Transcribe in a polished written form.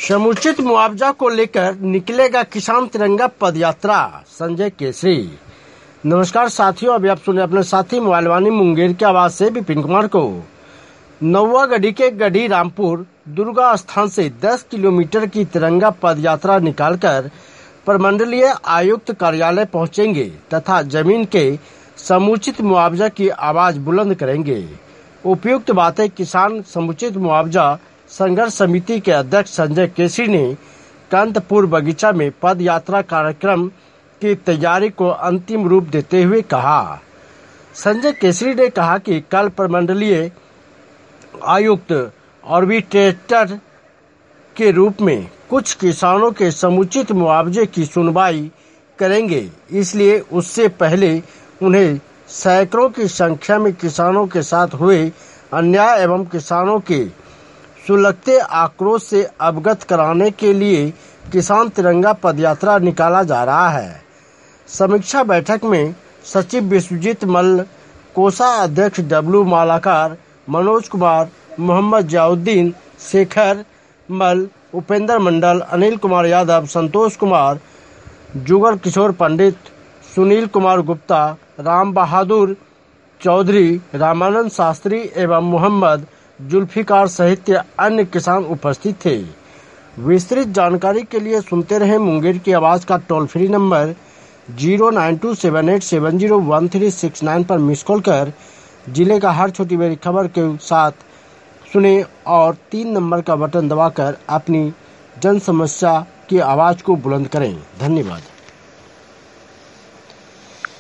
समुचित मुआवजा को लेकर निकलेगा किसान तिरंगा पदयात्रा, संजय केसरी। नमस्कार साथियों, अभी आप सुने अपने साथी मोबाइल वाणी मुंगेर की आवाज से विपिन कुमार को। नौवागढ़ी के गढ़ी रामपुर दुर्गा स्थान से 10 किलोमीटर की तिरंगा पदयात्रा निकालकर प्रमंडलीय आयुक्त कार्यालय पहुंचेंगे तथा जमीन के समुचित मुआवजा की आवाज बुलंद करेंगे। उपयुक्त बातें किसान समुचित मुआवजा संघर्ष समिति के अध्यक्ष संजय केसरी ने कांतपुर बगीचा में पद यात्रा कार्यक्रम की तैयारी को अंतिम रूप देते हुए कहा। संजय केसरी ने कहा कि कल प्रमंडलीय आयुक्त आर्बिट्रेटर के रूप में कुछ किसानों के समुचित मुआवजे की सुनवाई करेंगे, इसलिए उससे पहले उन्हें सैकड़ों की संख्या में किसानों के साथ हुए अन्याय एवं किसानों के सुलगते आक्रोश से अवगत कराने के लिए किसान तिरंगा पदयात्रा निकाला जा रहा है। समीक्षा बैठक में सचिव विश्वजीत मल्ल, कोषाध्यक्ष डब्लू मालाकार, मनोज कुमार, मोहम्मद जियाउद्दीन, शेखर मल्ल, उपेंद्र मंडल, अनिल कुमार यादव, संतोष कुमार, जुगल किशोर पंडित, सुनील कुमार गुप्ता, राम बहादुर चौधरी, रामानंद शास्त्री एवं मोहम्मद जुल्फिकार सहित अन्य किसान उपस्थित थे। विस्तृत जानकारी के लिए सुनते रहे मुंगेर की आवाज का टोल फ्री नंबर 09278701369 पर मिस कॉल कर जिले का हर छोटी बड़ी खबर के साथ सुने और 3 नंबर का बटन दबाकर अपनी जन समस्या की आवाज को बुलंद करें। धन्यवाद।